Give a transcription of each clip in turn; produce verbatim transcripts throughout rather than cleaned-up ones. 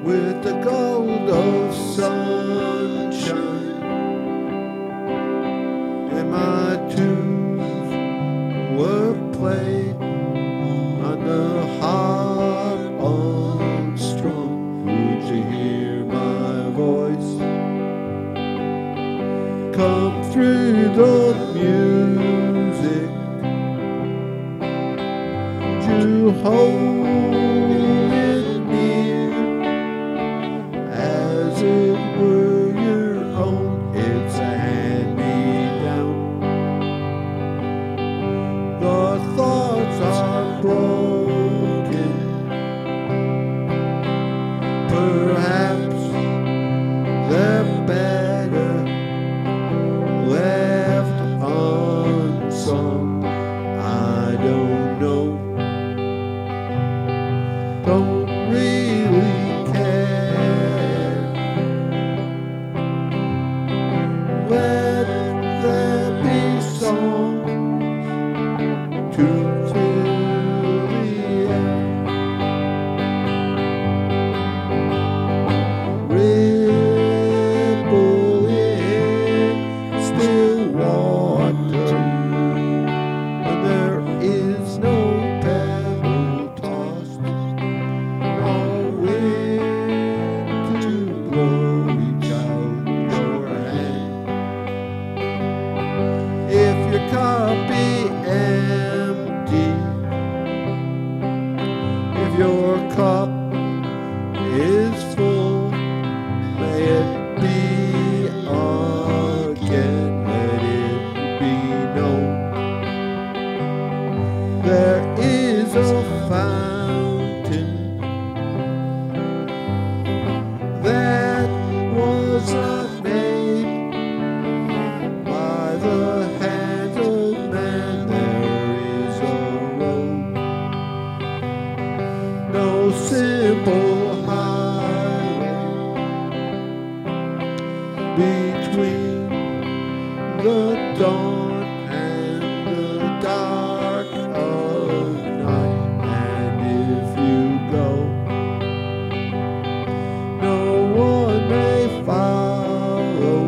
with the gold of sunshine, and my tunes were played on the harp unstrung. Would you hear my voice come through the music? Would you hold it near as it were your own? It's a hand-me-down. The thoughts are broken, perhaps they're better left unsung. I don't know, don't really care. Let there be songs to fill the air. Ripple in still water, and there is no pebble tossed, nor wind to blow each out your hand. If your cup be empty, if your cup is full, may it be again, let it be known. There is a fountain that was not made by the hands of man. There is a road, no simple highway between the dawn and the dark of night. And if you go, no one may follow.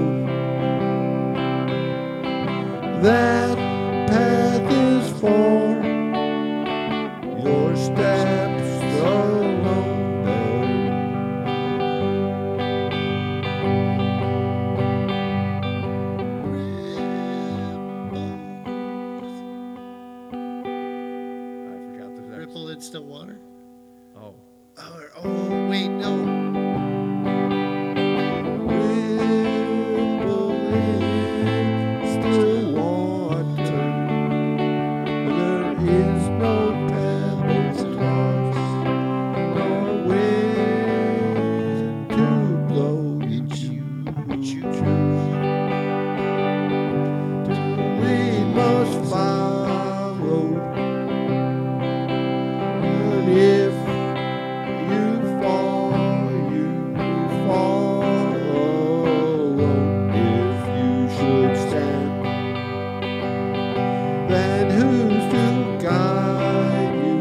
That path is for your steps alone. I forgot the next. Ripple in still water. Oh. Oh, or- oh wait, no. Ripple in still water, there is no pebbles tossed, nor wind to blow each you choose. We must follow, and if you fall, you fall alone. If you should stand, then who's to guide you?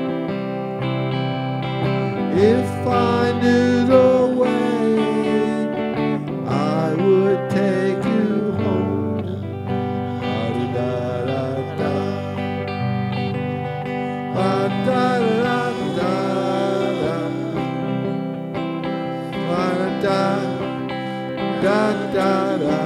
If I knew the way, I would take you home. Da-da-da-da-da. Da-da-da-da-da. Da-da. Da-da-da.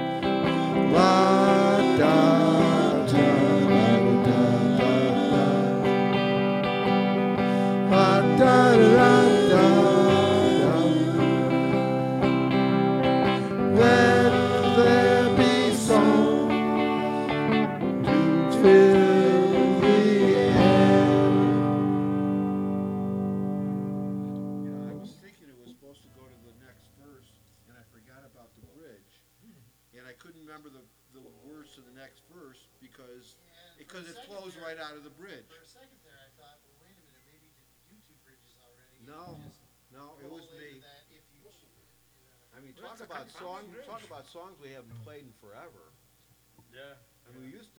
Let there be song to fill the air. Yeah, I was thinking it was supposed to go to the next verse, and I forgot about the bridge, and I couldn't remember the, the words to the next verse because because it flows right out of the bridge. For a second there, I thought, well, wait a minute, maybe did we do two bridges already? No, And just no, it roll was into me. that if you ch- uh, I mean, Well, talk it's a about common songs. bridge. Talk about songs we haven't played in forever. Yeah. I mean, we used